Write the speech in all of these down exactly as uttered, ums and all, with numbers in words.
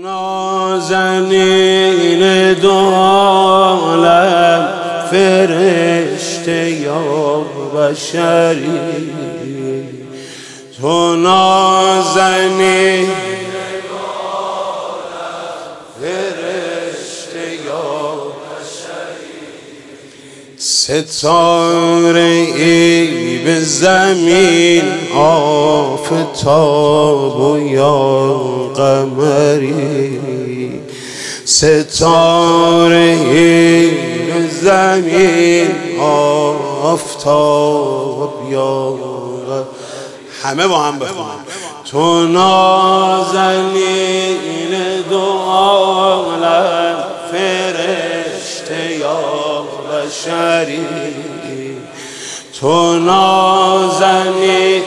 نازنین دو عالم فرشته یا بشری، تو نازنین دو عالم فرشته یا بشری، ستاره ای به زمین آفتاب و یا قمری، ستاره ای به زمین آفتاب یا قمری. همه با هم بخونم. تو نازنین دو عالم فرشته یا بشری، تو نازنین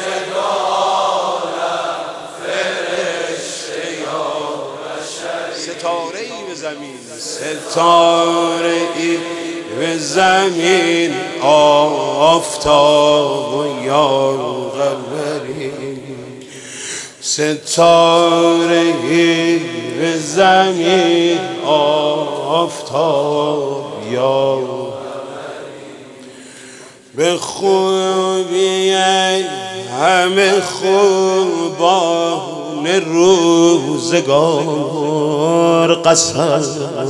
ستاره‌ای به زمین، ستاره‌ای به زمین آفتاب و یا قمری، ستاره‌ای به زمین آفتاب یا به خوبی همه خوبان روزگار قسم،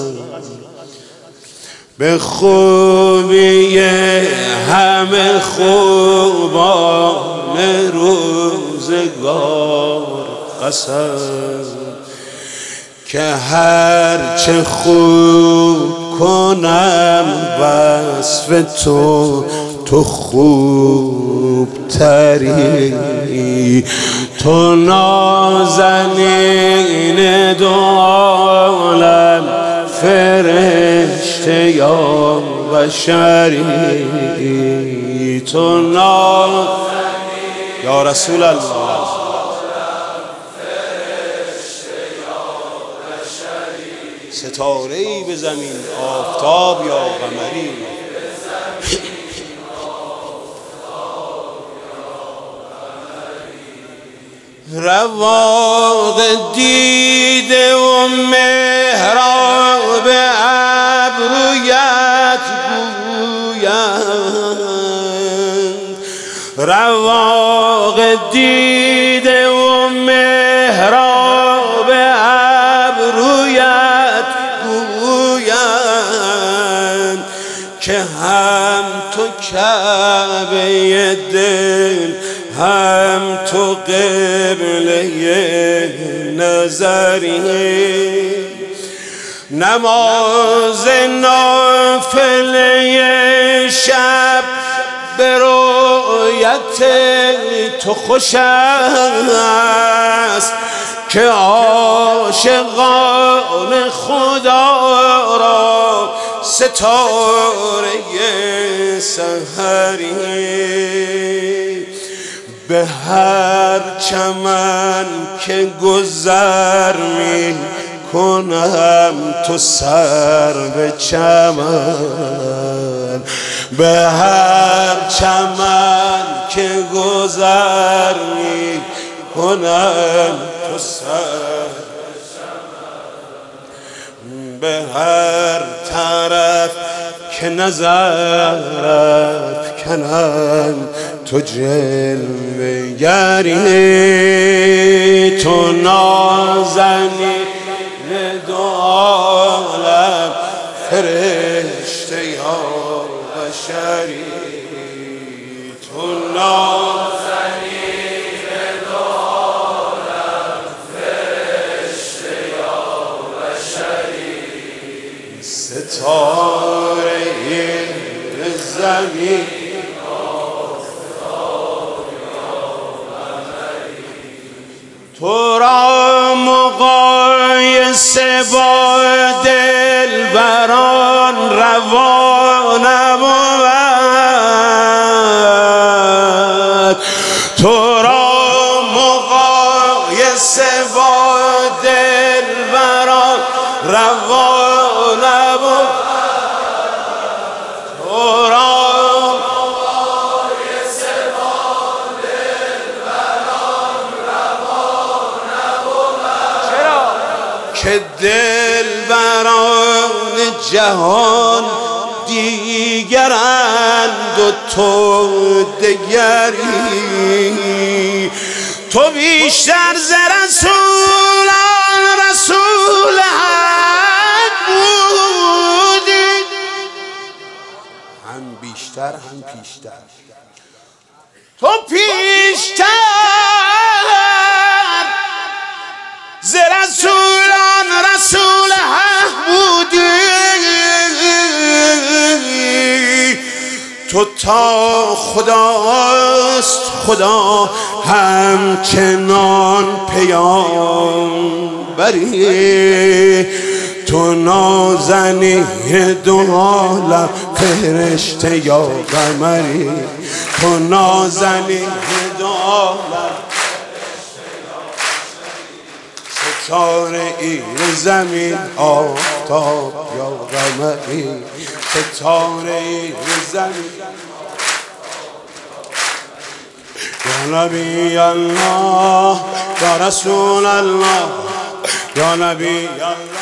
به خوبی همه خوبان روزگار قسم، که هرچه خوب کنم وصف تو تو خوب تری، تو نازنین دو عالم فرشته یا بشری، تو نازنین یا رسول الله ستاره‌ای به زمین آفتاب یا قمری، رواق دیده و محراب ابرویت گویند، رواق دیده و محراب ابرویت گویند، که هم تو کعبه دل هم تو قبله نظری، نماز نافله شب به رؤیت تو خوش است، که عاشقان خدا را ستاره سحری، به هر چمن که گذر می کنم تو سر به چمن، به هر چمن که گذر می کنم تو سر به چمن، به هر طرف که نظر افکنم تو جلوه گری، تو نازنین دو عالم فرشته یا بشری، تو نازنین دو عالم فرشته یا بشری، ستاره زمین تو را مقایسه با دلبران روا نبود، تو را مقایسه با دلبران روا نبود، تو را مقایسه با دلبران روا نبود، چرا؟ که دل بران جهان دیگرند و تو دگری. تو بیشتر ز رسولان رسول حق بودی، هم بیشتر هم پیشتر. تو پیشتر ز رسولان رسول حق بودی، تو تا خداست خدا همچنان پیامبری. تو نازنین دو عالم فرشته یا قمری، تو نازنین دو عالم ستاره ای زمین آفتاب یا قمری، ستاره ای زمین. یا نبی الله یا رسول الله یا نبی الله